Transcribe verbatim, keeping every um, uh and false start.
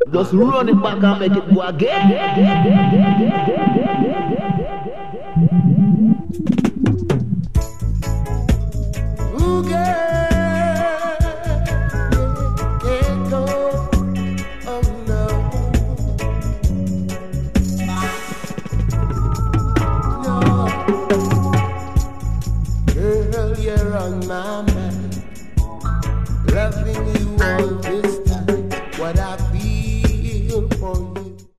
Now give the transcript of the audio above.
Just run it back and make it go again.